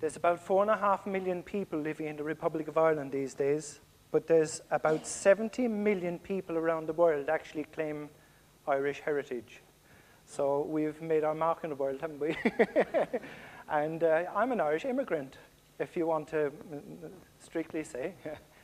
There's about 4.5 million people living in the Republic of Ireland these days, but there's about 70 million people around the world actually claim Irish heritage. So we've made our mark in the world, haven't we? And I'm an Irish immigrant, if you want to strictly say.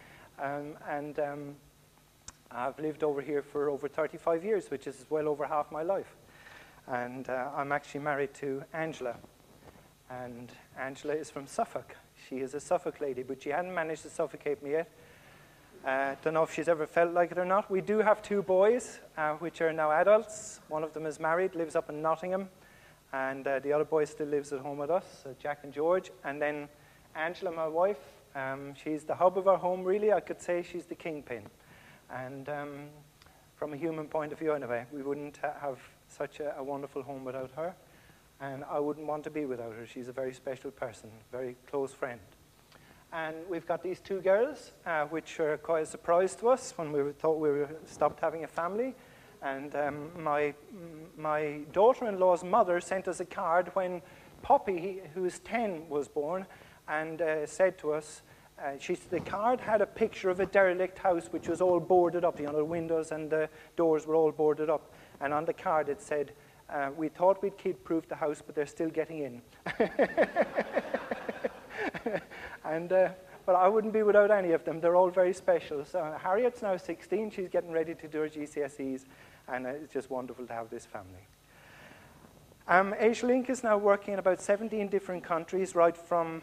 I've lived over here for over 35 years, which is well over half my life. And I'm actually married to Angela. And Angela is from Suffolk. She is a Suffolk lady, but she hadn't managed to suffocate me yet. Don't know if she's ever felt like it or not. We do have 2 boys, which are now adults. One of them is married, lives up in Nottingham. And the other boy still lives at home with us, Jack and George. And then Angela, my wife, she's the hub of our home, really. I could say she's the kingpin. And from a human point of view, anyway, we wouldn't have such a wonderful home without her. And I wouldn't want to be without her. She's a very special person, very close friend. And we've got these 2 girls, which are quite a surprise to us when we thought we stopped having a family. And my daughter-in-law's mother sent us a card when Poppy, who's 10, was born, and said to us, the card had a picture of a derelict house which was all boarded up. The windows and the doors were all boarded up. And on the card it said, we thought we'd kid-proof the house, but they're still getting in. But I wouldn't be without any of them. They're all very special. So Harriet's now 16. She's getting ready to do her GCSEs. And it's just wonderful to have this family. AsiaLink is now working in about 17 different countries, right from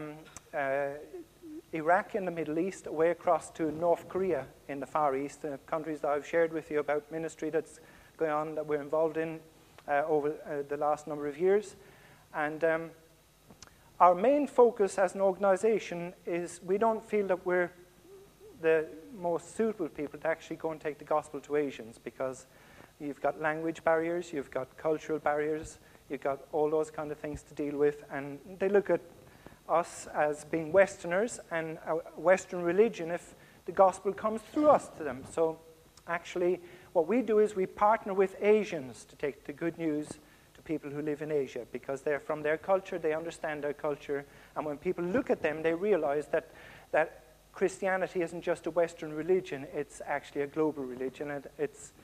Iraq in the Middle East, away across to North Korea in the Far East, the countries that I've shared with you about ministry that's going on, that we're involved in over the last number of years. And our main focus as an organization is we don't feel that we're the most suitable people to actually go and take the gospel to Asians, because you've got language barriers, you've got cultural barriers, you've got all those kind of things to deal with, and they look at us as being Westerners and a Western religion if the gospel comes through us to them. So actually what we do is we partner with Asians to take the good news to people who live in Asia, because they're from their culture, they understand their culture, and when people look at them, they realize that Christianity isn't just a Western religion, it's actually a global religion, and it's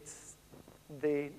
the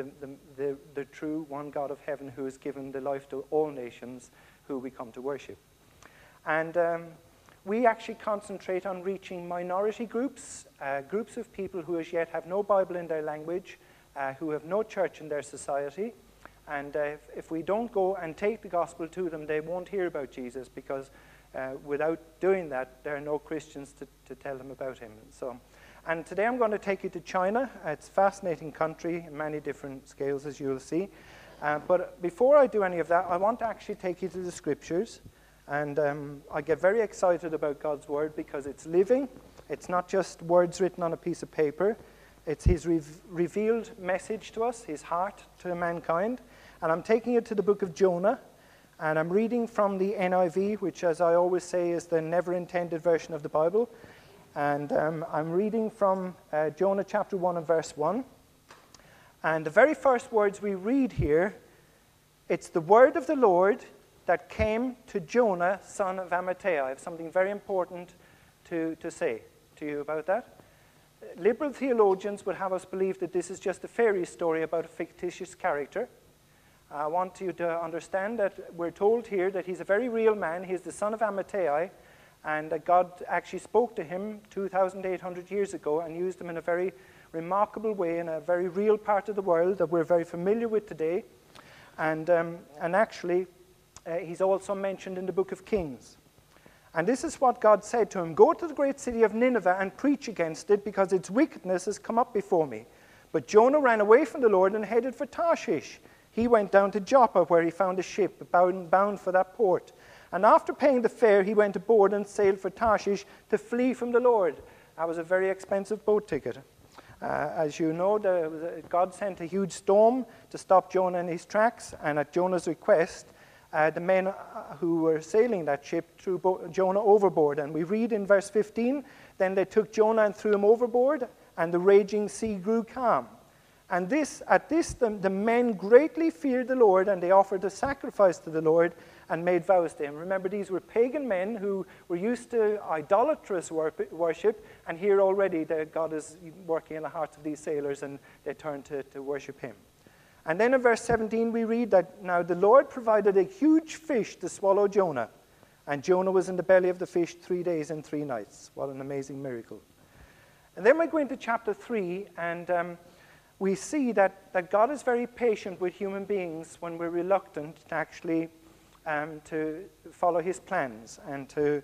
true one God of heaven who has given the life to all nations who we come to worship. And we actually concentrate on reaching minority groups, groups of people who as yet have no Bible in their language, who have no church in their society. And if we don't go and take the gospel to them, they won't hear about Jesus, because without doing that, there are no Christians to tell them about him. And today I'm going to take you to China. It's a fascinating country in many different scales, as you'll see. But before I do any of that, I want to actually take you to the scriptures. And I get very excited about God's word because it's living. It's not just words written on a piece of paper. It's his revealed message to us, his heart to mankind. And I'm taking you to the book of Jonah. And I'm reading from the NIV, which, as I always say, is the never-intended version of the Bible. And I'm reading from Jonah chapter 1 and verse 1. And the very first words we read here, it's the word of the Lord that came to Jonah, son of Amittai. I have something very important to say to you about that. Liberal theologians would have us believe that this is just a fairy story about a fictitious character. I want you to understand that we're told here that he's a very real man. He's the son of Amittai, and that God actually spoke to him 2,800 years ago and used him in a very remarkable way in a very real part of the world that we're very familiar with today. And actually, he's also mentioned in the book of Kings. And this is what God said to him: "Go to the great city of Nineveh and preach against it, because its wickedness has come up before me." But Jonah ran away from the Lord and headed for Tarshish. He went down to Joppa, where he found a ship bound for that port. And after paying the fare, he went aboard and sailed for Tarshish to flee from the Lord. That was a very expensive boat ticket. As you know, God sent a huge storm to stop Jonah in his tracks, and at Jonah's request, the men who were sailing that ship threw Jonah overboard. And we read in verse 15, "Then they took Jonah and threw him overboard, and the raging sea grew calm. And the men greatly feared the Lord, and they offered a sacrifice to the Lord and made vows to him. Remember, these were pagan men who were used to idolatrous worship, and here already God is working in the hearts of these sailors, and they turn to worship him. And then in verse 17 we read that, now the Lord provided a huge fish to swallow Jonah, and Jonah was in the belly of the fish 3 days and 3 nights. What an amazing miracle. And then we go into chapter 3, and we see that God is very patient with human beings when we're reluctant to actually to follow his plans and to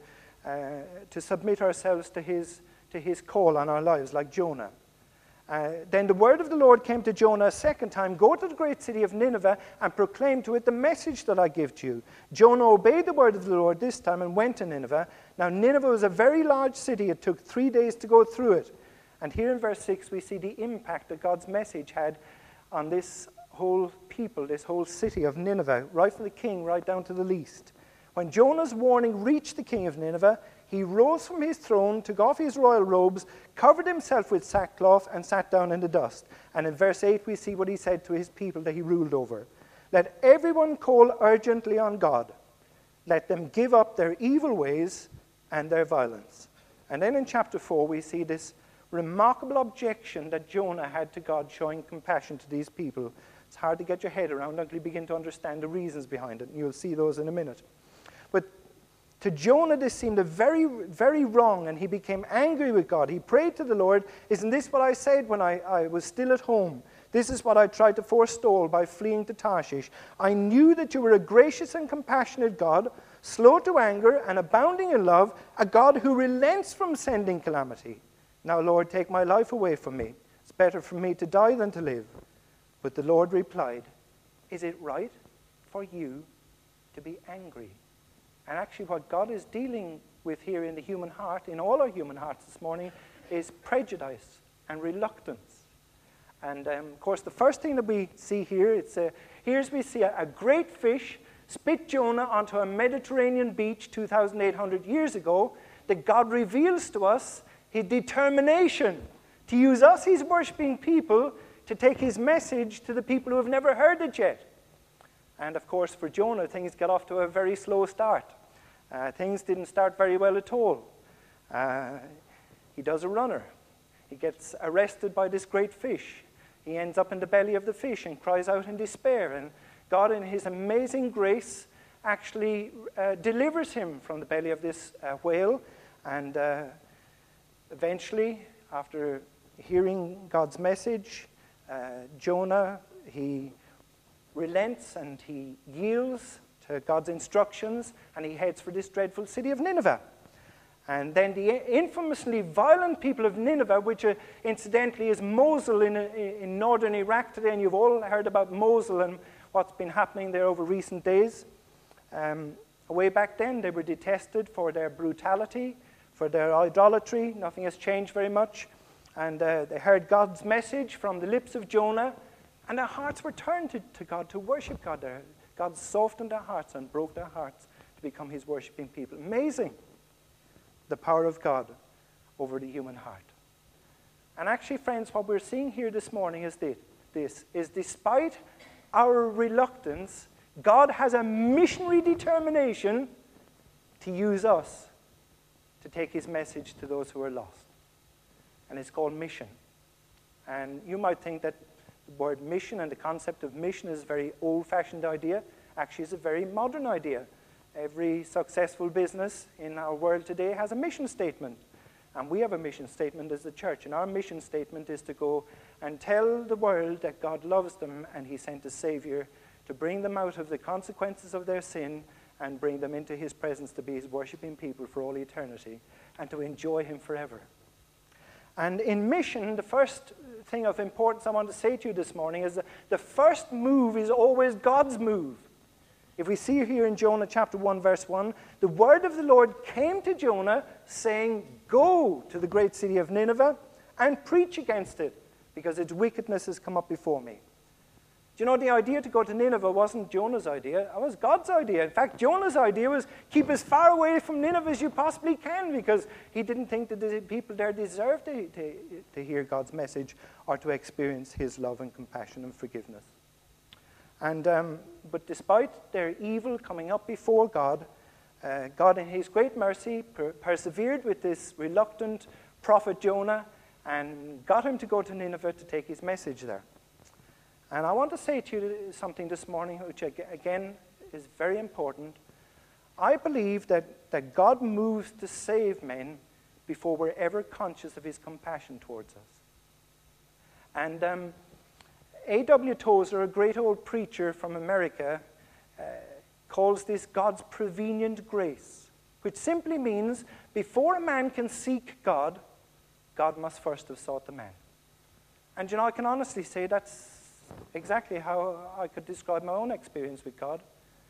submit ourselves to his call on our lives, like Jonah. Then the word of the Lord came to Jonah a second time, go to the great city of Nineveh and proclaim to it the message that I give to you. Jonah obeyed the word of the Lord this time and went to Nineveh. Now Nineveh was a very large city. It took 3 days to go through it. And here in verse 6 we see the impact that God's message had on this whole people, this whole city of Nineveh, right from the king right down to the least. When Jonah's warning reached the king of Nineveh, he rose from his throne, took off his royal robes, covered himself with sackcloth, and sat down in the dust. And in verse 8 we see what he said to his people that he ruled over. Let everyone call urgently on God. Let them give up their evil ways and their violence. And then in chapter 4 we see this remarkable objection that Jonah had to God showing compassion to these people. It's hard to get your head around until you begin to understand the reasons behind it, and you'll see those in a minute. But to Jonah, this seemed a very, very wrong, and he became angry with God. He prayed to the Lord, isn't this what I said when I was still at home? This is what I tried to forestall by fleeing to Tarshish. I knew that you were a gracious and compassionate God, slow to anger and abounding in love, a God who relents from sending calamity. Now, Lord, take my life away from me. It's better for me to die than to live. But the Lord replied, is it right for you to be angry? And actually what God is dealing with here in the human heart, in all our human hearts this morning, is prejudice and reluctance. And of course, the first thing that we see here, we see a great fish spit Jonah onto a Mediterranean beach 2,800 years ago, that God reveals to us his determination to use us, his worshipping people, to take his message to the people who have never heard it yet. And of course, for Jonah, things got off to a very slow start. Things didn't start very well at all. He does a runner. He gets arrested by this great fish. He ends up in the belly of the fish and cries out in despair. And God, in his amazing grace, actually delivers him from the belly of this whale. And eventually, after hearing God's message, Jonah, he relents and he yields to God's instructions, and he heads for this dreadful city of Nineveh. And then the infamously violent people of Nineveh, which incidentally is Mosul in northern Iraq today, and you've all heard about Mosul and what's been happening there over recent days. Way back then, they were detested for their brutality, for their idolatry. Nothing has changed very much. And they heard God's message from the lips of Jonah, and their hearts were turned to God, to worship God there. God softened their hearts and broke their hearts to become his worshiping people. Amazing, the power of God over the human heart. And actually, friends, what we're seeing here this morning is despite our reluctance, God has a missionary determination to use us to take his message to those who are lost. And it's called mission. And you might think that the word mission and the concept of mission is a very old-fashioned idea. Actually, it's a very modern idea. Every successful business in our world today has a mission statement. And we have a mission statement as a church. And our mission statement is to go and tell the world that God loves them and he sent a Savior to bring them out of the consequences of their sin and bring them into his presence to be his worshiping people for all eternity and to enjoy him forever. And in mission, the first thing of importance I want to say to you this morning is that the first move is always God's move. If we see here in Jonah chapter 1, verse 1, the word of the Lord came to Jonah saying, go to the great city of Nineveh and preach against it, because its wickedness has come up before me. Do you know, the idea to go to Nineveh wasn't Jonah's idea, it was God's idea. In fact, Jonah's idea was keep as far away from Nineveh as you possibly can, because he didn't think that the people there deserved to hear God's message or to experience his love and compassion and forgiveness. And but despite their evil coming up before God, God in his great mercy persevered with this reluctant prophet Jonah and got him to go to Nineveh to take his message there. And I want to say to you something this morning, which again is very important. I believe that God moves to save men before we're ever conscious of his compassion towards us. And A.W. Tozer, a great old preacher from America, calls this God's prevenient grace, which simply means before a man can seek God, God must first have sought the man. And you know, I can honestly say that's exactly how I could describe my own experience with God.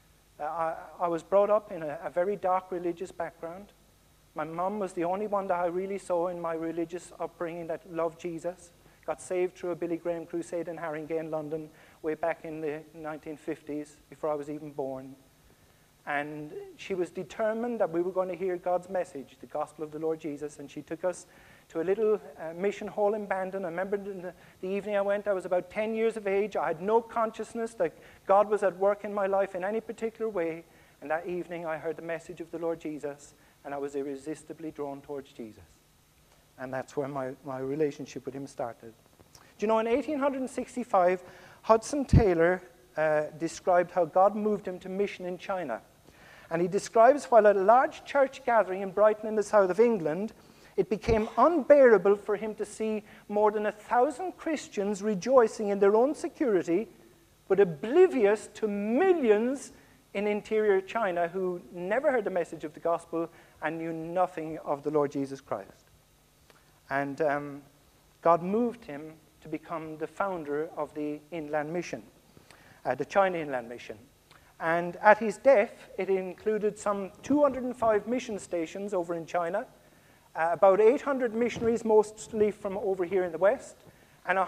I was brought up in a very dark religious background. My mum was the only one that I really saw in my religious upbringing that loved Jesus. Got saved through a Billy Graham crusade in Haringey, London, way back in the 1950s, before I was even born. And she was determined that we were going to hear God's message, the gospel of the Lord Jesus, and she took us to a little mission hall in Bandon. I remember the evening I went, I was about 10 years of age. I had no consciousness that God was at work in my life in any particular way. And that evening I heard the message of the Lord Jesus, and I was irresistibly drawn towards Jesus. And that's where my relationship with him started. Do you know, in 1865, Hudson Taylor described how God moved him to mission in China. And he describes, while at a large church gathering in Brighton in the south of England, it became unbearable for him to see more than 1,000 Christians rejoicing in their own security, but oblivious to millions in interior China who never heard the message of the gospel and knew nothing of the Lord Jesus Christ. And God moved him to become the founder of the Inland Mission, the China Inland Mission. And at his death, it included some 205 mission stations over in China, about 800 missionaries, mostly from over here in the West, and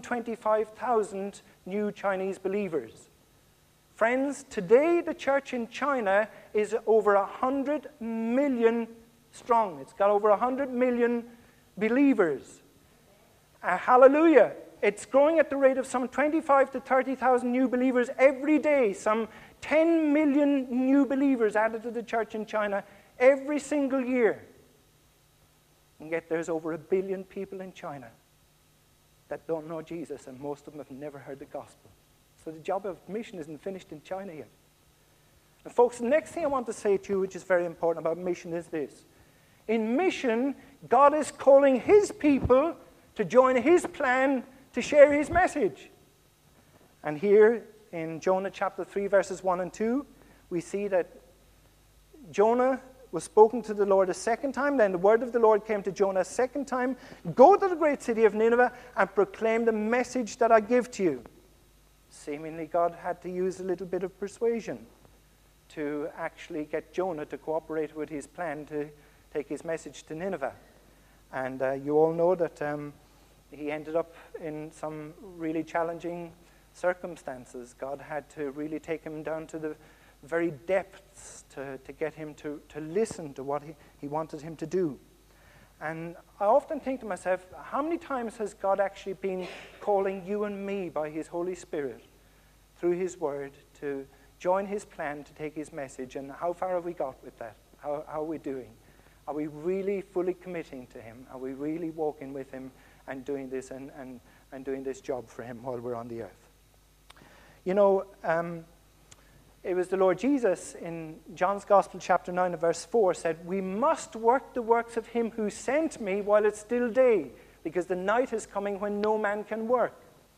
125,000 new Chinese believers. Friends, today the church in China is over 100 million strong. It's got over 100 million believers. Hallelujah. It's growing at the rate of some 25 to 30,000 new believers every day. Some 10 million new believers added to the church in China every single year. And yet there's over 1 billion people in China that don't know Jesus, and most of them have never heard the gospel. So the job of mission isn't finished in China yet. And folks, the next thing I want to say to you, which is very important about mission, is this. In mission, God is calling his people to join his plan to share his message. And here in Jonah chapter 3, verses 1 and 2, we see that Jonah was spoken to the Lord a second time. Then the word of the Lord came to Jonah a second time. Go to the great city of Nineveh and proclaim the message that I give to you. Seemingly God had to use a little bit of persuasion to actually get Jonah to cooperate with his plan to take his message to Nineveh. And you all know that he ended up in some really challenging circumstances. God had to really take him down to the very depths to get him to listen to what he wanted him to do. And I often think to myself, how many times has God actually been calling you and me by his Holy Spirit through his word to join his plan to take his message? And how far have we got with that? How are we doing? Are we really fully committing to him? Are we really walking with him and doing this and doing this job for him while we're on the earth? You know, it was the Lord Jesus in John's Gospel, chapter 9 and verse 4, said, "We must work the works of him who sent me while it's still day, because the night is coming when no man can work."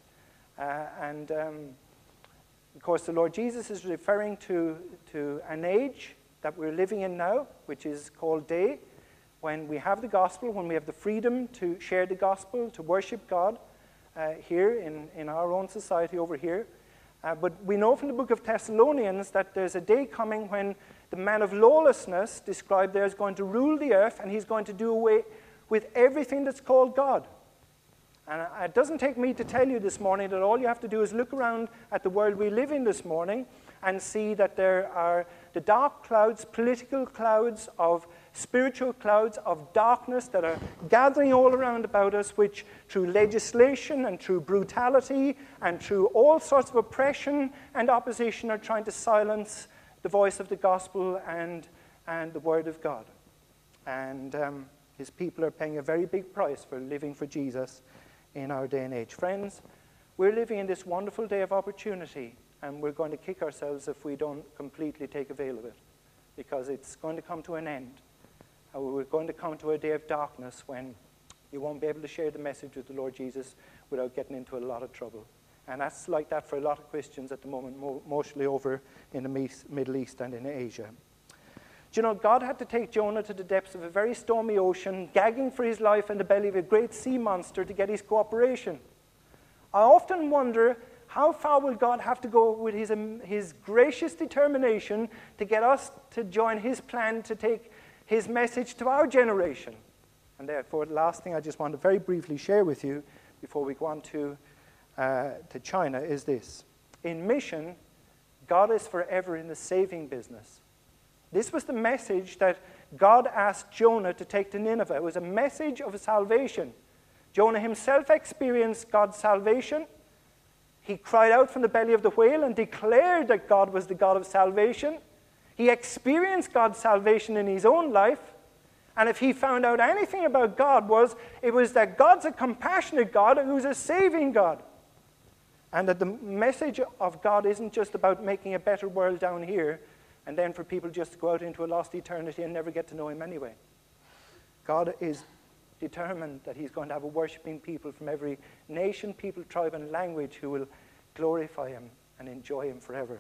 Of course, the Lord Jesus is referring to an age that we're living in now, which is called day, when we have the gospel, when we have the freedom to share the gospel, to worship God here in our own society over here. But we know from the book of Thessalonians that there's a day coming when the man of lawlessness, described there, is going to rule the earth, and he's going to do away with everything that's called God. And it doesn't take me to tell you this morning that all you have to do is look around at the world we live in this morning and see that there are the dark clouds, political clouds, of spiritual clouds of darkness that are gathering all around about us, which through legislation and through brutality and through all sorts of oppression and opposition are trying to silence the voice of the gospel and the word of God. And his people are paying a very big price for living for Jesus in our day and age. Friends, we're living in this wonderful day of opportunity, and we're going to kick ourselves if we don't completely take avail of it, because it's going to come to an end. And we're going to come to a day of darkness when you won't be able to share the message of the Lord Jesus without getting into a lot of trouble. And that's like that for a lot of Christians at the moment, mostly over in the Middle East and in Asia. Do you know, God had to take Jonah to the depths of a very stormy ocean, gagging for his life in the belly of a great sea monster to get his cooperation. I often wonder, how far will God have to go with his gracious determination to get us to join his plan to take his message to our generation? And therefore, the last thing I just want to very briefly share with you before we go on to China is this. In mission, God is forever in the saving business. This was the message that God asked Jonah to take to Nineveh. It was a message of salvation. Jonah himself experienced God's salvation. He cried out from the belly of the whale and declared that God was the God of salvation. He experienced God's salvation in his own life. And if he found out anything about God, it was that God's a compassionate God who's a saving God. And that the message of God isn't just about making a better world down here and then for people just to go out into a lost eternity and never get to know him anyway. God is determined that he's going to have a worshiping people from every nation, people, tribe, and language who will glorify him and enjoy him forever.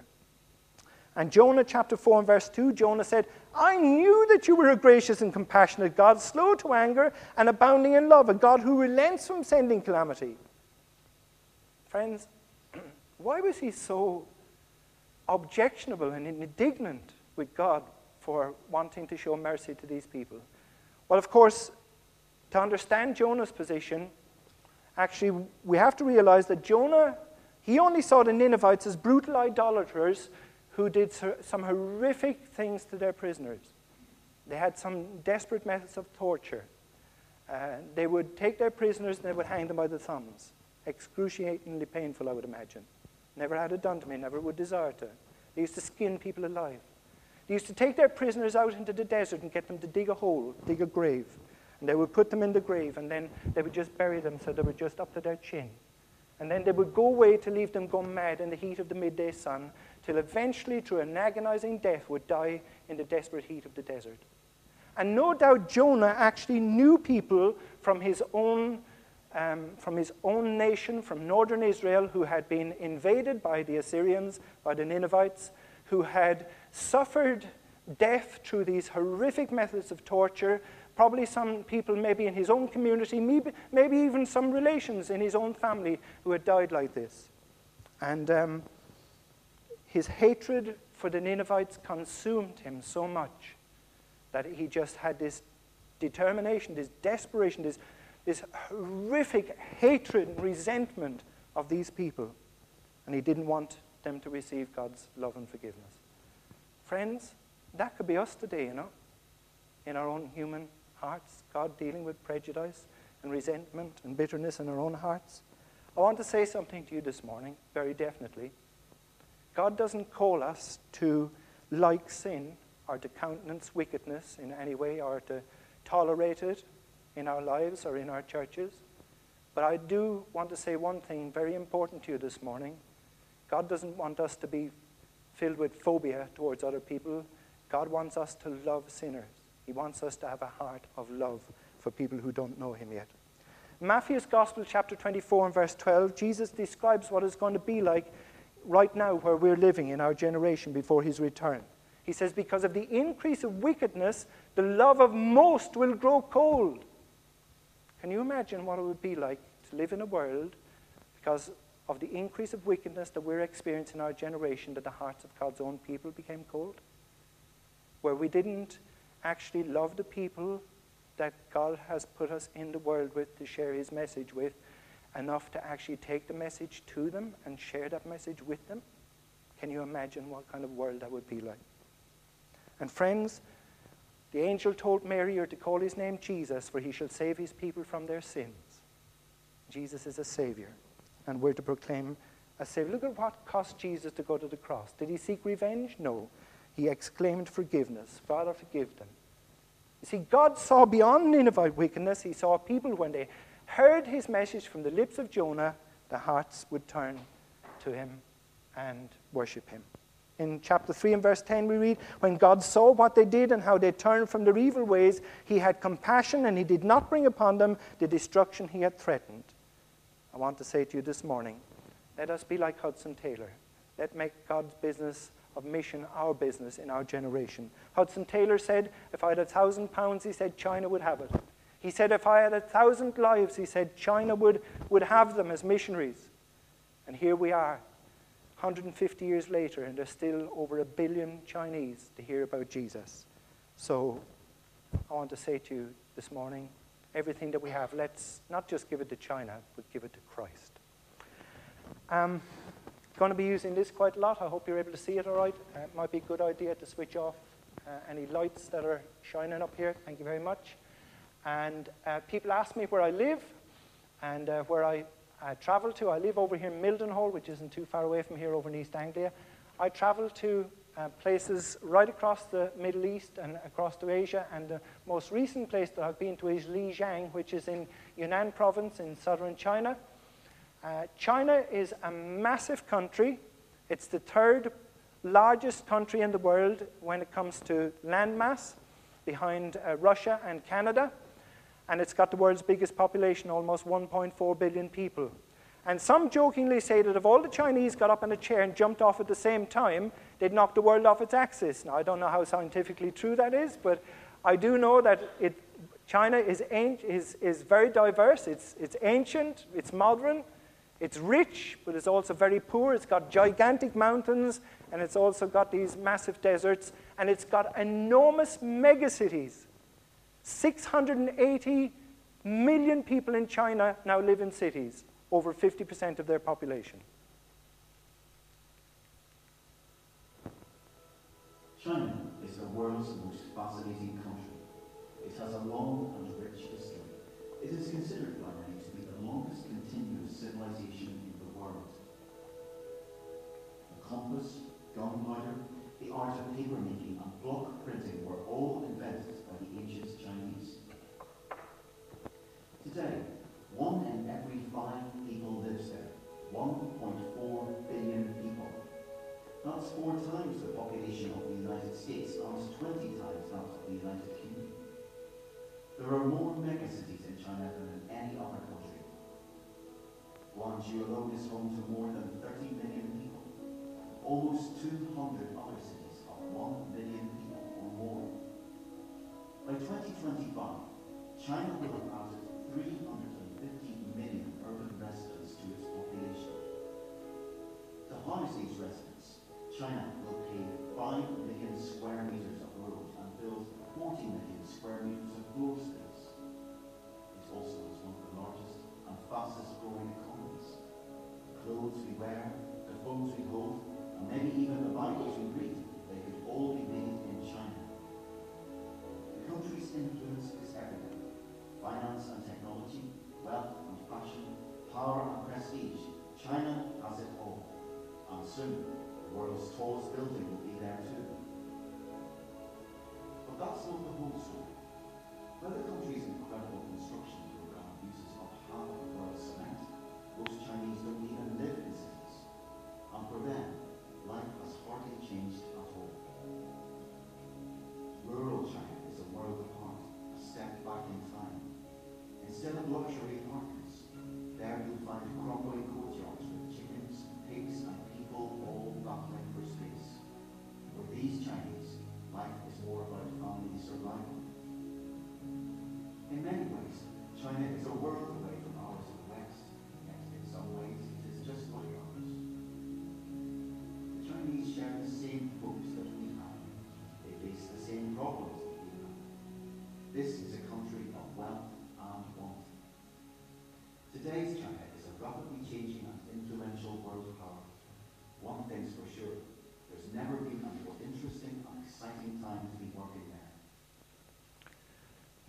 And Jonah chapter 4 and verse 2, Jonah said, I knew that you were a gracious and compassionate God, slow to anger and abounding in love, a God who relents from sending calamity. Friends, why was he so objectionable and indignant with God for wanting to show mercy to these people? Well, of course, to understand Jonah's position, actually, we have to realize that Jonah, he only saw the Ninevites as brutal idolaters who did some horrific things to their prisoners. They had some desperate methods of torture. They would take their prisoners and they would hang them by the thumbs. Excruciatingly painful, I would imagine. Never had it done to me, never would desire to. They used to skin people alive. They used to take their prisoners out into the desert and get them to dig a hole, dig a grave. And they would put them in the grave, and then they would just bury them so they were just up to their chin. And then they would go away to leave them go mad in the heat of the midday sun, till eventually, through an agonizing death, would die in the desperate heat of the desert. And no doubt Jonah actually knew people from his own nation, from northern Israel, who had been invaded by the Assyrians, by the Ninevites, who had suffered death through these horrific methods of torture. Probably some people maybe in his own community, maybe even some relations in his own family who had died like this. And his hatred for the Ninevites consumed him so much that he just had this determination, this desperation, this horrific hatred and resentment of these people. And he didn't want them to receive God's love and forgiveness. Friends, that could be us today, you know, in our own human hearts, God dealing with prejudice and resentment and bitterness in our own hearts. I want to say something to you this morning, very definitely. God doesn't call us to like sin or to countenance wickedness in any way or to tolerate it in our lives or in our churches. But I do want to say one thing very important to you this morning. God doesn't want us to be filled with phobia towards other people. God wants us to love sinners. He wants us to have a heart of love for people who don't know him yet. Matthew's Gospel, chapter 24 and verse 12, Jesus describes what it's going to be like right now where we're living in our generation before his return. He says, because of the increase of wickedness, the love of most will grow cold. Can you imagine what it would be like to live in a world because of the increase of wickedness that we're experiencing in our generation, that the hearts of God's own people became cold? Where we didn't actually love the people that God has put us in the world with to share his message with, enough to actually take the message to them and share that message with them? Can you imagine what kind of world that would be like? And friends, the angel told Mary, "You're to call his name Jesus, for he shall save his people from their sins." Jesus is a Savior, and we're to proclaim a Savior. Look at what cost Jesus to go to the cross. Did he seek revenge? No. He exclaimed forgiveness. Father, forgive them. You see, God saw beyond Ninevite wickedness. He saw people, when they heard his message from the lips of Jonah, their hearts would turn to him and worship him. In chapter 3 and verse 10 we read, "When God saw what they did and how they turned from their evil ways, he had compassion and he did not bring upon them the destruction he had threatened." I want to say to you this morning, let us be like Hudson Taylor. Let's make God's business of mission our business in our generation. Hudson Taylor said, if I had £1,000, he said, China would have it. He said, if I had 1,000 lives, he said, China would have them as missionaries. And here we are, 150 years later, and there's still over 1 billion Chinese to hear about Jesus. So I want to say to you this morning, everything that we have, let's not just give it to China, but give it to Christ. Going to be using this quite a lot. I hope you're able to see it all right. It might be a good idea to switch off any lights that are shining up here. Thank you very much. And people ask me where I live and where I travel to. I live over here in Mildenhall, which isn't too far away from here over in East Anglia. I travel to places right across the Middle East and across to Asia. And the most recent place that I've been to is Lijiang, which is in Yunnan province in southern China. China is a massive country. It's the third largest country in the world when it comes to landmass, behind Russia and Canada. And it's got the world's biggest population, almost 1.4 billion people. And some jokingly say that if all the Chinese got up in a chair and jumped off at the same time, they'd knock the world off its axis. Now, I don't know how scientifically true that is, but I do know that China is very diverse. It's ancient, it's modern, it's rich, but it's also very poor. It's got gigantic mountains, and it's also got these massive deserts, and it's got enormous megacities. 680 million people in China now live in cities, over 50% of their population. China is the world's most fascinating country. It has a long and rich history. It is considered by many to be the longest continuous civilization in the world. The compass, gunpowder, the art of papermaking and block printing were all invented by the ancient Chinese. Today, 1 in every 5 people lives there. 1.4 billion people. That's 4 times the population of the United States and 20 times that of the United Kingdom. There are more megacities in China than in any other country. Guangzhou alone is home to more than 30 million people. Almost 200 other cities of 1 million people or more. By 2025, China will have added 350 million urban residents to its population. To house these residents, China will pave 5 million square meters of road and build 40 million square meters of floor space. It also is one of the largest and fastest growing economies. The clothes we wear, the phones we hold, and maybe even the Bibles we read, they could all be made in China. The country's influence is everywhere. Finance and technology, wealth and fashion, power and prestige. China has it all. And soon, the world's tallest building will be there too. But that's not the whole story. When the country's incredible construction program uses up half of the world's cement, most Chinese don't even live in cities. And for them, life has hardly changed at all. Rural China is a world apart, a step back in time. Instead of luxury apartments, there you'll find crumbling courtyards with chickens, pigs, and people all battling for space. For these Chinese, life is more about family survival. In many ways, China is a world away from ours in the West, yet in some ways it is just like ours. The Chinese share the same hopes that we have. They face the same problems that we have. This is a country of wealth and want. Today's China is a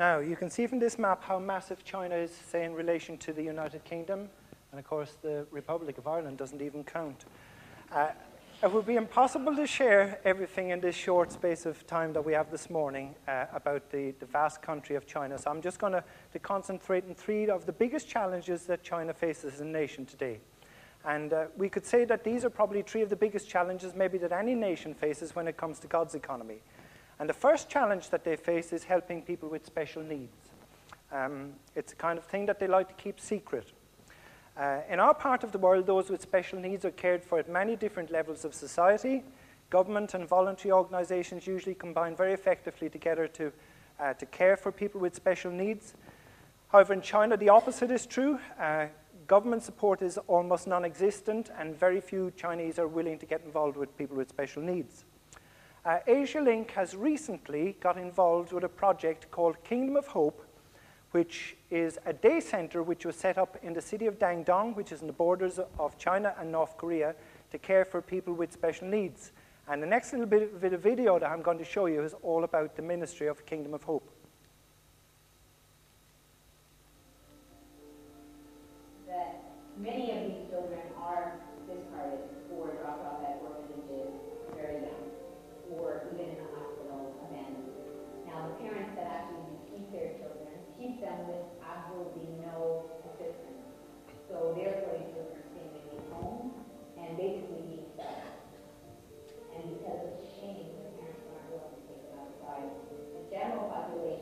Now, you can see from this map how massive China is, say, in relation to the United Kingdom. And of course, the Republic of Ireland doesn't even count. It would be impossible to share everything in this short space of time that we have this morning about the vast country of China. So I'm just going to concentrate on three of the biggest challenges that China faces as a nation today. And we could say that these are probably three of the biggest challenges maybe that any nation faces when it comes to God's economy. And the first challenge that they face is helping people with special needs. It's the kind of thing that they like to keep secret. In our part of the world, those with special needs are cared for at many different levels of society. Government and voluntary organizations usually combine very effectively together to care for people with special needs. However, in China, the opposite is true. Government support is almost non-existent, and very few Chinese are willing to get involved with people with special needs. AsiaLink has recently got involved with a project called Kingdom of Hope, which is a day center which was set up in the city of Dandong, which is on the borders of China and North Korea, to care for people with special needs. And the next little bit of video that I'm going to show you is all about the ministry of Kingdom of Hope. That many of these children are discarded or dropped off at orphanages very young, or even in the hospital abandoned. Now, the parents that actually keep their children keep them with absolutely no assistance. So therefore, these children are staying in these homes and basically being fed. And because of shame, the parents aren't willing to take them outside. The general population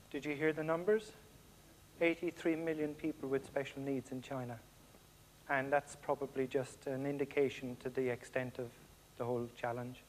Did you hear the numbers? 83 million people with special needs in China. And that's probably just an indication to the extent of the whole challenge.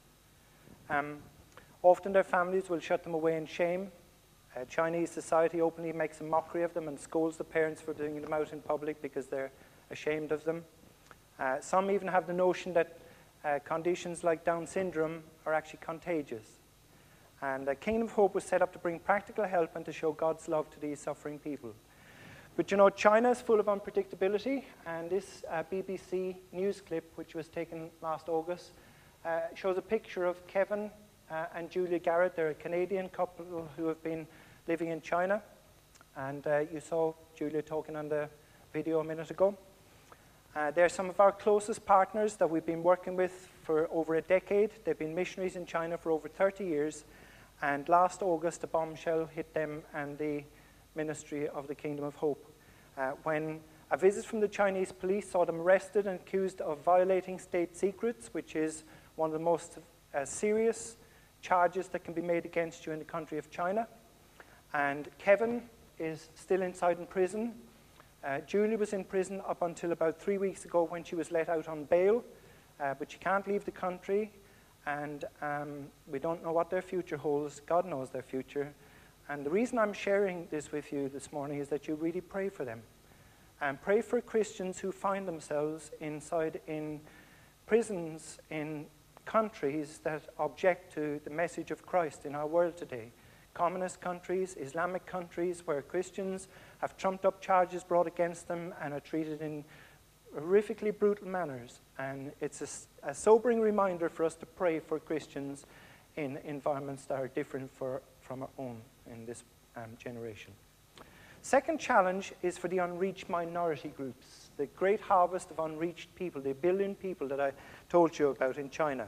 Often their families will shut them away in shame. Chinese society openly makes a mockery of them and scolds the parents for bringing them out in public because they're ashamed of them. Some even have the notion that conditions like Down syndrome are actually contagious. And Kingdom of Hope was set up to bring practical help and to show God's love to these suffering people. But you know, China is full of unpredictability, and this BBC news clip, which was taken last August, shows a picture of Kevin and Julia Garrett. They're a Canadian couple who have been living in China. And you saw Julia talking on the video a minute ago. They're some of our closest partners that we've been working with for over a decade. They've been missionaries in China for over 30 years. And last August, a bombshell hit them and the ministry of the Kingdom of Hope. When a visit from the Chinese police saw them arrested and accused of violating state secrets, which is one of the most serious charges that can be made against you in the country of China. And Kevin is still inside in prison. Julie was in prison up until about 3 weeks ago when she was let out on bail, but she can't leave the country, and we don't know what their future holds. God knows their future. And the reason I'm sharing this with you this morning is that you really pray for them. And pray for Christians who find themselves inside in prisons in countries that object to the message of Christ in our world today. Communist countries, Islamic countries, where Christians have trumped up charges brought against them and are treated in horrifically brutal manners. And it's a sobering reminder for us to pray for Christians in environments that are different from our own in this generation. Second challenge is for the unreached minority groups, the great harvest of unreached people, the 1 billion people that I told you about in China.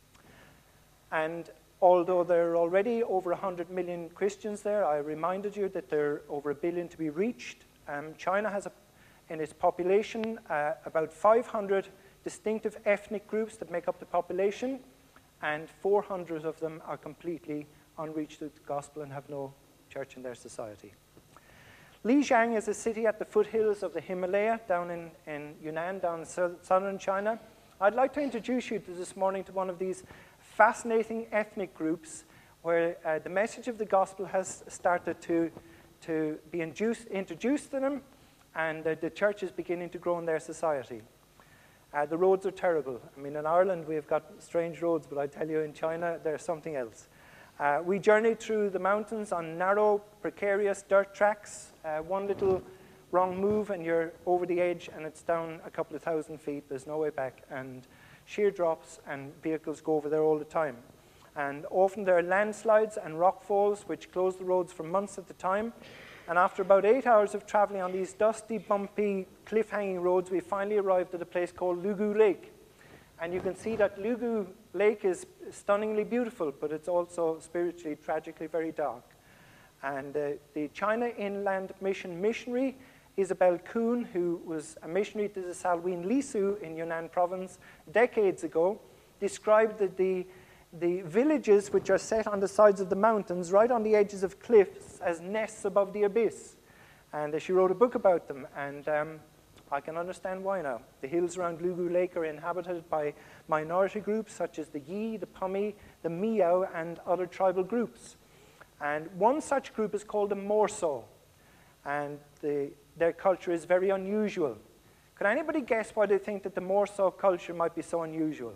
And although there are already over 100 million Christians there, I reminded you that there are over 1 billion to be reached. China has, in its population, about 500 distinctive ethnic groups that make up the population, and 400 of them are completely unreached with the gospel and have no church in their society. Lijiang is a city at the foothills of the Himalaya down in Yunnan, down in southern China. I'd like to introduce you this morning to one of these fascinating ethnic groups where the message of the gospel has started to be introduced to them, and the church is beginning to grow in their society. The roads are terrible. I mean, in Ireland we've got strange roads, but I tell you, in China there's something else. We journeyed through the mountains on narrow, precarious dirt tracks. One little wrong move and you're over the edge and it's down a couple of 1,000 feet. There's no way back, and sheer drops, and vehicles go over there all the time. And often there are landslides and rock falls which close the roads for months at a time. And after about 8 hours of traveling on these dusty, bumpy, cliff-hanging roads, we finally arrived at a place called Lugu Lake. And you can see that Lugu Lake is stunningly beautiful, but it's also spiritually, tragically very dark. And the China Inland Mission missionary, Isabel Kuhn, who was a missionary to the Salween Lisu in Yunnan province decades ago, described the villages which are set on the sides of the mountains, right on the edges of cliffs, as nests above the abyss. And she wrote a book about them, and I can understand why now. The hills around Lugu Lake are inhabited by minority groups such as the Yi, the Pumi, the Miao, and other tribal groups. And one such group is called the Morso, and their culture is very unusual. Could anybody guess why they think that the Morso culture might be so unusual?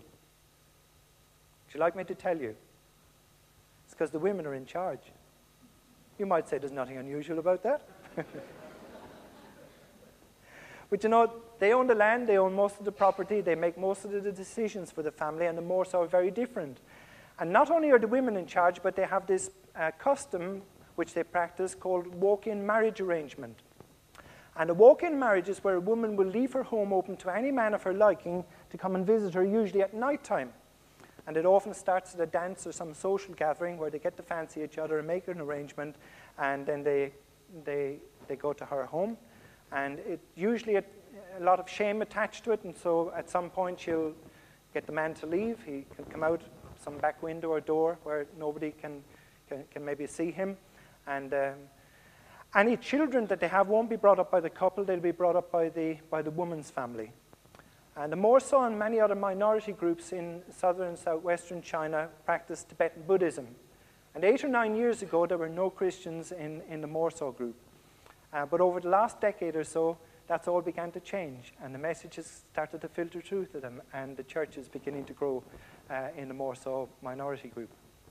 Would you like me to tell you? It's because the women are in charge. You might say there's nothing unusual about that. But you know, they own the land, they own most of the property, they make most of the decisions for the family, and the Morso are very different. And not only are the women in charge, but they have this custom which they practice called walk-in marriage arrangement. And a walk-in marriage is where a woman will leave her home open to any man of her liking to come and visit her, usually at night time. And it often starts at a dance or some social gathering where they get to fancy each other and make an arrangement, and then they go to her home. And it usually a lot of shame attached to it, and so at some point she'll get the man to leave. He can come out some back window or door where nobody can maybe see him, and Any children that they have won't be brought up by the couple, they'll be brought up by the woman's family. And the Morso and many other minority groups in southern and southwestern China practice Tibetan Buddhism. And 8 or 9 years ago, there were no Christians in the Morso group. But over the last decade or so, that's all began to change, and the messages started to filter through to them, and the church is beginning to grow in the Morso minority group.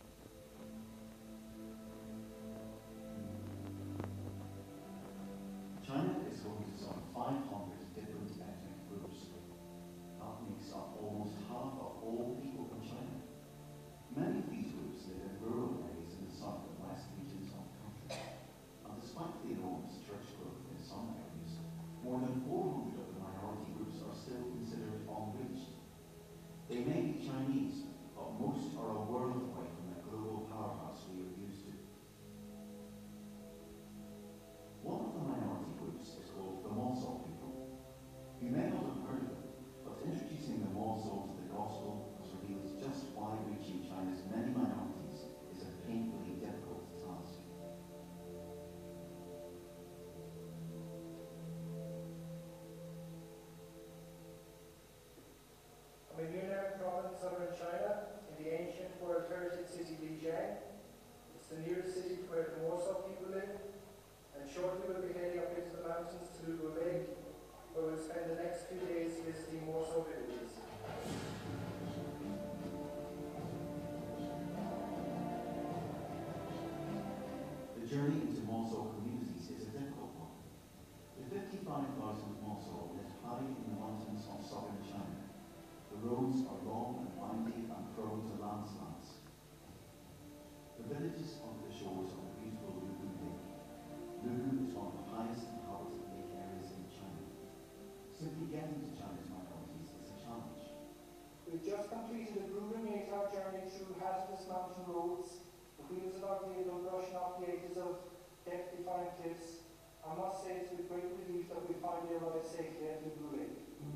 China is home to some 500 different ethnic groups. That makes up almost half of all people in China. Many of these groups live in rural areas in the south and west regions of the country. And despite the enormous church growth in some areas, more than 400 of the minority groups are still considered unreached. They may be Chinese, but most are a world away from the global powerhouse we are used to. One of the minority groups is called the Mosul people. You may not have heard of it, but introducing the Mosul to the gospel has revealed just why reaching China's many minorities is a painfully difficult task. I'm in Yunnan province, southern China, in the ancient World Heritage city Lijiang. It's the nearest city to where the Morso people live. And shortly we'll be heading up into the mountains to Lugu Lake, where we'll spend the next few days visiting Morso villages. The journey into Mosul communities is a difficult one. The 55,000 Mosul live high in the mountains of southern China. The roads are long and windy and prone to landslides. The villages on the shores of the beautiful Lugu Lake. Lugu is one of the highest inhabited lake areas in China. Simply getting to China's minorities is a challenge. We've just completed a grueling 8-hour journey through hazardous mountain roads. The wheels of our vehicle brushing off the edges of death-defying cliffs. I must say it's with great relief that we finally arrived safely at Lugu Lake.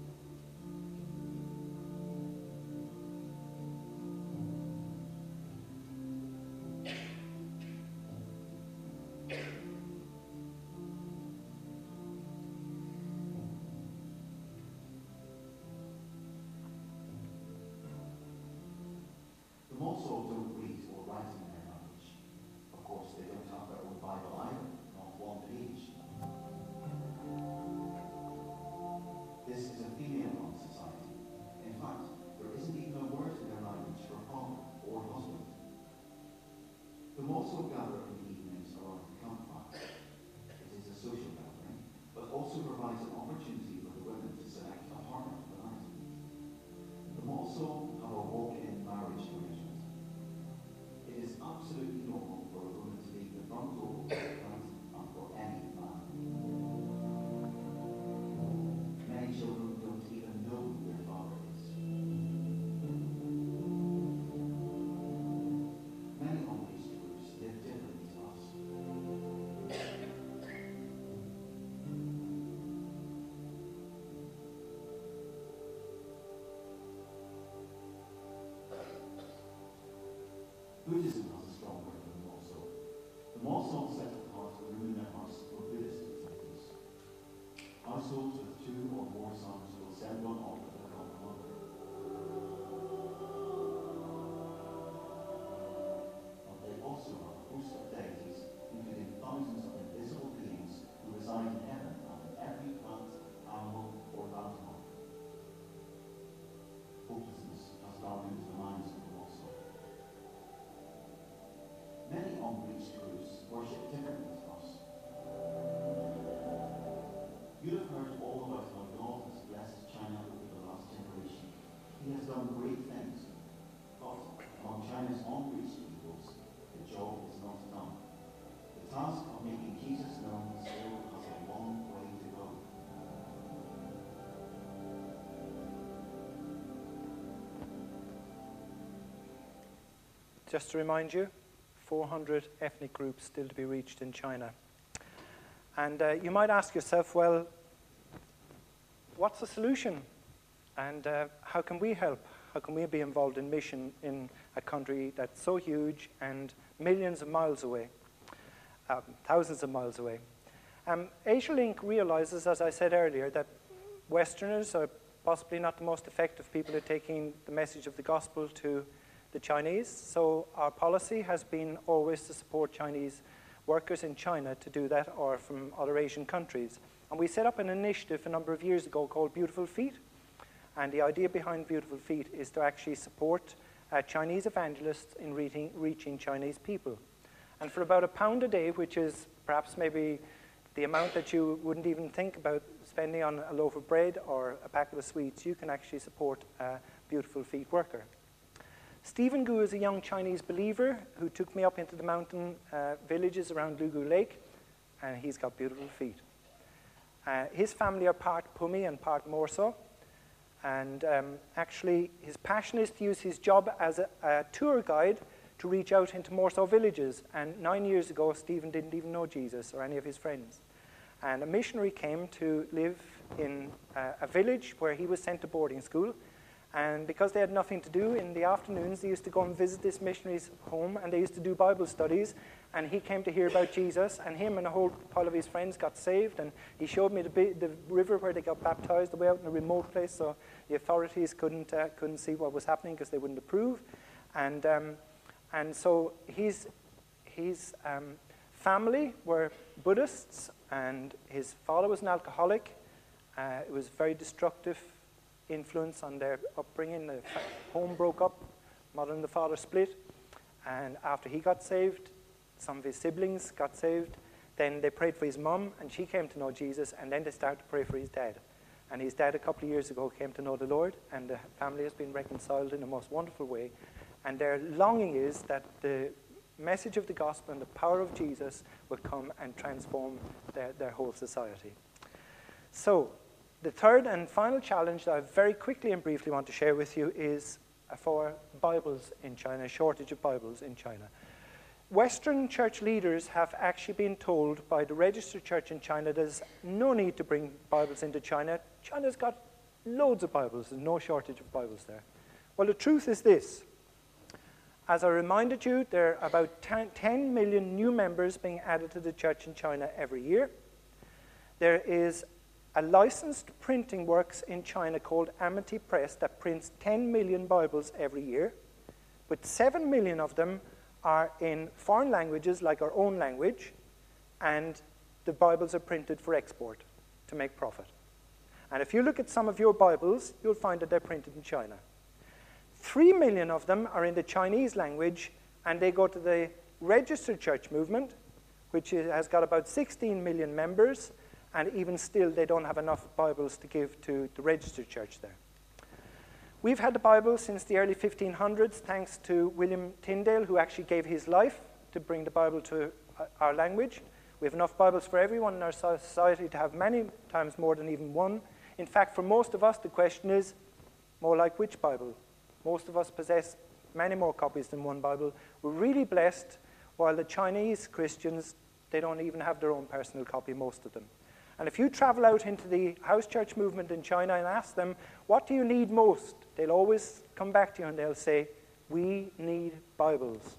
The Mosul don't read or write in their language. Of course, they don't have their own Bible either, not one page. This is a female-run society. In fact, there isn't even a word in their language for father or husband. The Mosul gather in the evenings around the campfire. It is a social gathering, but also provides an opportunity for the women to select a partner for the night. The Mosul have a walk-in marriage arrangement. It is absolutely normal for a woman to leave the front door open and for any man. Many children don't even know who their father is. Many unreached groups live differently to us. Buddhism has a strong grip on the Mosul. The Mosul set apart the room in their house for Buddhist activities. Households with 2 or more sons will send one off to become a mother. But they also have a host of deities, including thousands of invisible beings who reside in heaven and in every plant, animal, or landmark. Hopelessness has gone into the minds of the Mosul. Many unreached groups worship differently to us. You have heard all about how God has blessed China over the last generation. He has done great things. But among China's unreached peoples, the job is not done. The task of making Jesus known still has a long way to go. Just to remind you, 400 ethnic groups still to be reached in China. And you might ask yourself, well, what's the solution? And how can we help? How can we be involved in mission in a country that's so huge and millions of miles away? thousands of miles away. AsiaLink realizes, as I said earlier, that Westerners are possibly not the most effective people at taking the message of the gospel to the Chinese. So our policy has been always to support Chinese workers in China to do that, or from other Asian countries. And we set up an initiative a number of years ago called Beautiful Feet. And the idea behind Beautiful Feet is to actually support Chinese evangelists in reaching Chinese people. And for about £1 a day, which is perhaps maybe the amount that you wouldn't even think about spending on a loaf of bread or a packet of sweets, you can actually support a Beautiful Feet worker. Stephen Gu is a young Chinese believer who took me up into the mountain villages around Lugu Lake, and he's got beautiful feet. His family are part Pumi and part Morso, and actually his passion is to use his job as a tour guide to reach out into Morso villages. And 9 years ago, Stephen didn't even know Jesus or any of his friends. And a missionary came to live in a village where he was sent to boarding school. And because they had nothing to do in the afternoons, they used to go and visit this missionary's home, and they used to do Bible studies. And he came to hear about Jesus, and him and a whole pile of his friends got saved. And he showed me the river where they got baptized, way out in a remote place, so the authorities couldn't see what was happening because they wouldn't approve. And so his family were Buddhists, and his father was an alcoholic. It was very destructive influence on their upbringing. The home broke up, mother and the father split, and after he got saved, some of his siblings got saved. Then they prayed for his mum, and she came to know Jesus, and then they started to pray for his dad. And his dad, a couple of years ago, came to know the Lord, and the family has been reconciled in a most wonderful way. And their longing is that the message of the gospel and the power of Jesus will come and transform their whole society. So, the third and final challenge that I very quickly and briefly want to share with you is for Bibles in China, a shortage of Bibles in China. Western church leaders have actually been told by the registered church in China there's no need to bring Bibles into China. China's got loads of Bibles, there's no shortage of Bibles there. Well, the truth is this. As I reminded you, there are about 10 million new members being added to the church in China every year. There is a licensed printing works in China called Amity Press that prints 10 million Bibles every year, but 7 million of them are in foreign languages like our own language, and the Bibles are printed for export to make profit. And if you look at some of your Bibles, you'll find that they're printed in China. 3 million of them are in the Chinese language, and they go to the registered church movement, which has got about 16 million members, and even still they don't have enough Bibles to give to the registered church there. We've had the Bible since the early 1500s, thanks to William Tyndale, who actually gave his life to bring the Bible to our language. We have enough Bibles for everyone in our society to have many times more than even one. In fact, for most of us, the question is more like which Bible? Most of us possess many more copies than one Bible. We're really blessed, while the Chinese Christians, they don't even have their own personal copy, most of them. And if you travel out into the house church movement in China and ask them, what do you need most? They'll always come back to you and they'll say, we need Bibles.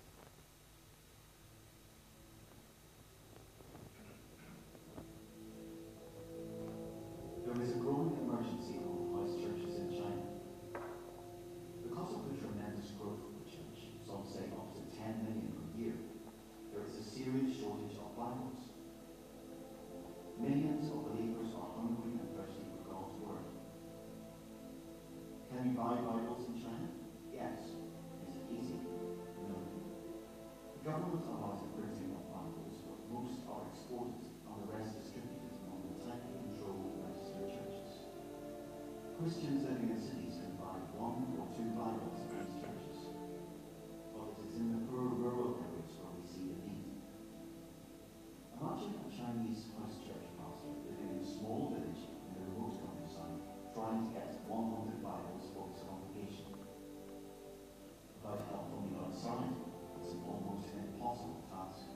There is a growing emergency among house churches in China. Because of the tremendous growth of the church, some say up to 10 million per year, there is a serious shortage of Bibles. Millions of believers are hungry and thirsty for God's word. Can you buy Bibles in China? Yes. Is it easy? No. The government allows the printing of Bibles, but most are exported and the rest distributed among the tightly controlled registered churches. Christians living in cities can buy 1 or 2 Bibles in these churches, but it is in the poor rural areas where we see the need. Imagine a Chinese house church pastor living in a small village in the remote countryside, trying to get 100 Bibles for his congregation. Without help from the outside, it's an almost impossible task.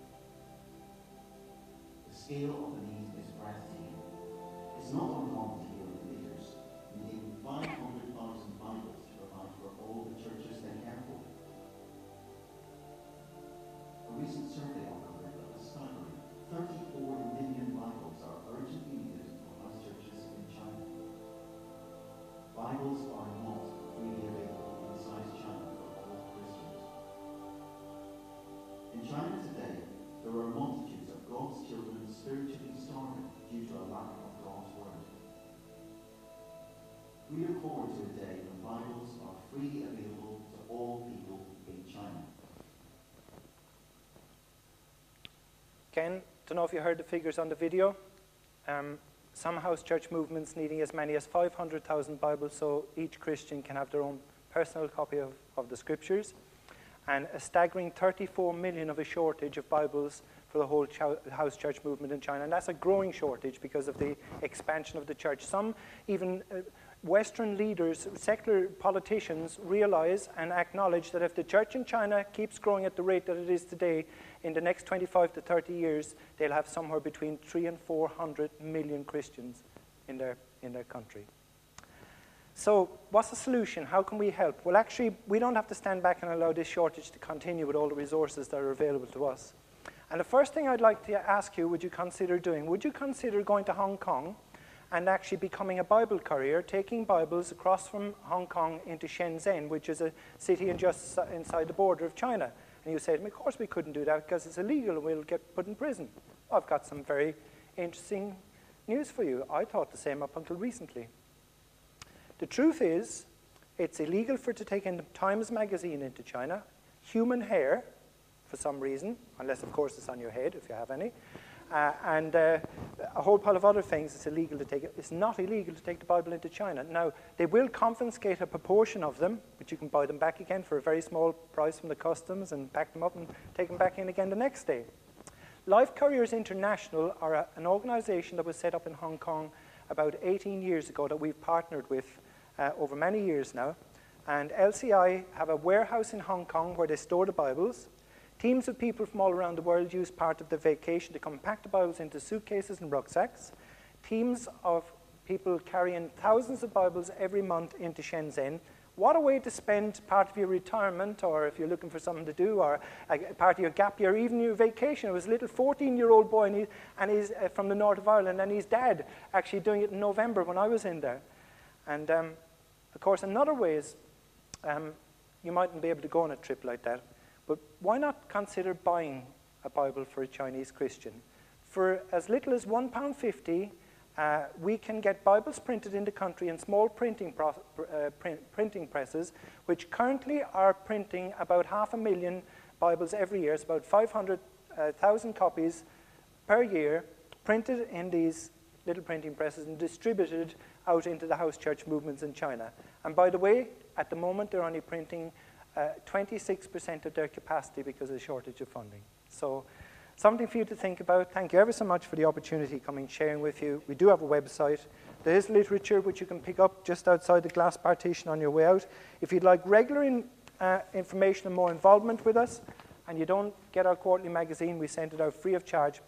The scale of the need is breathtaking. It's not uncommon to hear of leaders needing 500,000 Bibles to provide for all the churches they care for. A recent survey uncovered that the staggering multitudes of God's children spiritually starving due to a lack of God's word. We look forward to a day when Bibles are freely available to all people in China. Ken, don't know if you heard the figures on the video. Some house church movements needing as many as 500,000 Bibles so each Christian can have their own personal copy of the scriptures, and a staggering 34 million of a shortage of Bibles for the whole house church movement in China. And that's a growing shortage because of the expansion of the church. Some even Western leaders, secular politicians, realize and acknowledge that if the church in China keeps growing at the rate that it is today, in the next 25 to 30 years, they'll have somewhere between 300 and 400 million Christians in their country. So what's the solution? How can we help? Well, actually, we don't have to stand back and allow this shortage to continue with all the resources that are available to us. And the first thing I'd like to ask you, would you consider doing? Would you consider going to Hong Kong and actually becoming a Bible courier, taking Bibles across from Hong Kong into Shenzhen, which is a city just inside the border of China? And you say to me, of course we couldn't do that because it's illegal and we'll get put in prison. I've got some very interesting news for you. I thought the same up until recently. The truth is, it's illegal to take in the Times magazine into China, human hair, for some reason, unless of course it's on your head, if you have any, and a whole pile of other things. It's illegal to take it. It's not illegal to take the Bible into China. Now, they will confiscate a proportion of them, but you can buy them back again for a very small price from the customs and pack them up and take them back in again the next day. Life Couriers International are an organization that was set up in Hong Kong about 18 years ago that we've partnered with over many years now. And LCI have a warehouse in Hong Kong where they store the Bibles. Teams of people from all around the world use part of the vacation to compact the Bibles into suitcases and rucksacks. Teams of people carrying thousands of Bibles every month into Shenzhen. What a way to spend part of your retirement, or if you're looking for something to do, or a part of your gap year, even your vacation. It was a little 14-year-old boy, and he's from the north of Ireland, and his dad actually doing it in November when I was in there. And of course, another way is you mightn't be able to go on a trip like that, but why not consider buying a Bible for a Chinese Christian? For as little as £1.50, we can get Bibles printed in the country in small printing presses, which currently are printing about 500,000 Bibles every year. It's about 500,000 copies per year, printed in these little printing presses and distributed out into the house church movements in China. And by the way, at the moment, they're only printing 26% of their capacity because of the shortage of funding. So something for you to think about. Thank you ever so much for the opportunity coming sharing with you. We do have a website. There is literature which you can pick up just outside the glass partition on your way out. If you'd like regular information and more involvement with us, and you don't get our quarterly magazine, we send it out free of charge.